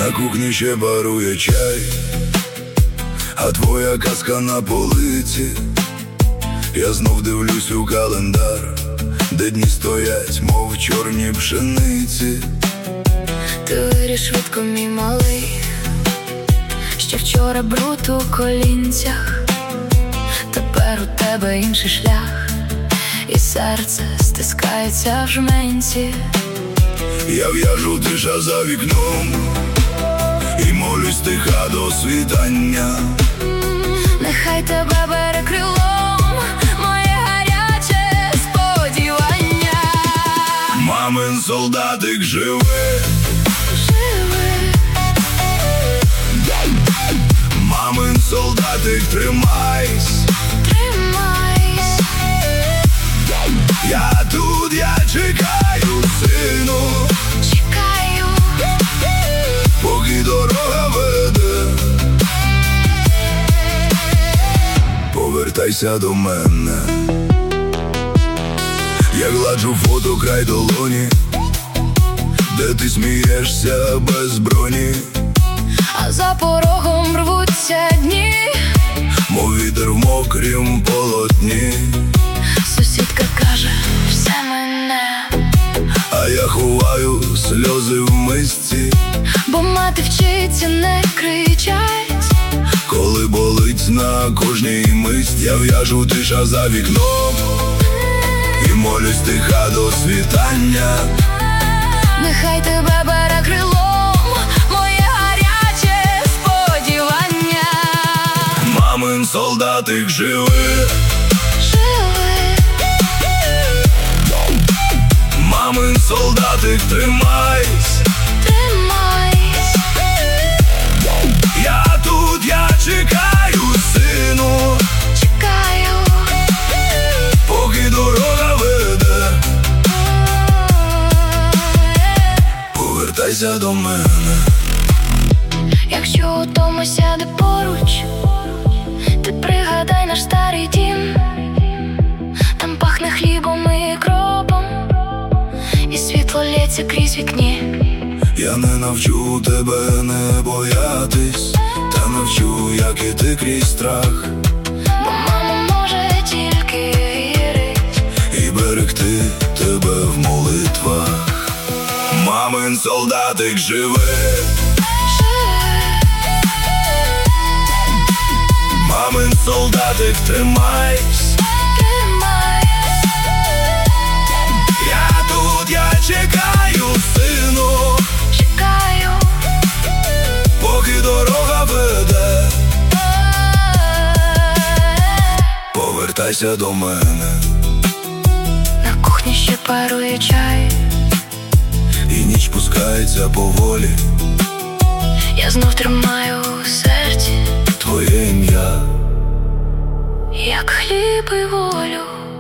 На кухні ще парує чай, а твоя казка на полиці. Я знов дивлюсь у календар, де дні стоять, мов чорні пшениці. Ти виріс швидко, мій малий, ще вчора бруд у колінцях. Тепер у тебе інший шлях, і серце стискається в жменці. Я в'яжу тиша за вікном і молюсь тиха до світання. Нехай тебе бере крилом моє гаряче сподівання. Мамин солдатик живе, мамин солдатик, тримайсь, тримайсь. Я тут, я чекаю, сину, Чекаю, поки дорога веде. Повертайся до мене. Я гладжу фото край долоні, де ти смієшся без броні. а за порогом рвуться дні, Мов вітер в мокрім полотні. сусідка каже, все мене, А я ховаю сльози в мисці, бо мати вчиться не кричать. коли болить на кожній мисці. Я в'яжу тиша за вікном і молюсь тиха до світання. Нехай тебе бере крилом моє гаряче сподівання. Мамин солдатик живе, Живи, мамин солдатик, тримайсь. тримайсь. Я тут, я чекаю, сину, Чекаю, поки дорога веде. Повертайся до мене. якщо вдома сяде поруч, ти пригадай наш старий дім. Там пахне хлібом і кропом, і світло лється крізь вікні. Я не навчу тебе не боятись, та навчу, як іти крізь страх, Бо мама може тільки вірить і берегти тебе в молитвах. Мамин солдатик живе, мамин солдатик, тримайсь. тримайсь. Я тут, я чекаю, сину, Чекаю, поки дорога веде. Повертайся до мене. на кухні ще парує чай, І ніч пускається поволі, я знов тримаю у серці, твоє ім'я. як хліб і волю.